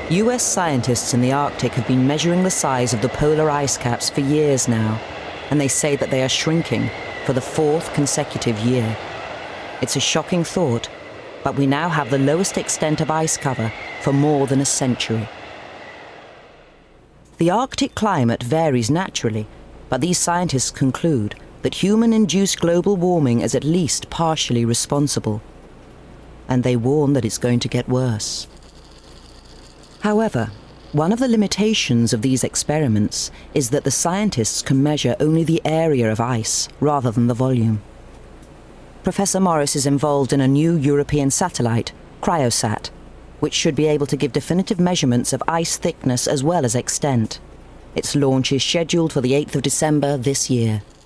US scientists in the Arctic have been measuring the size of the polar ice caps for years now, and they say that they are shrinking for the 4th consecutive year. It's a shocking thought, but we now have the lowest extent of ice cover for more than a century. The Arctic climate varies naturally, but these scientists conclude that human-induced global warming is at least partially responsible. And they warn that it's going to get worse. However, one of the limitations of these experiments is that the scientists can measure only the area of ice rather than the volume. Professor Morris is involved in a new European satellite, Cryosat, which should be able to give definitive measurements of ice thickness as well as extent. Its launch is scheduled for the 8th of December this year.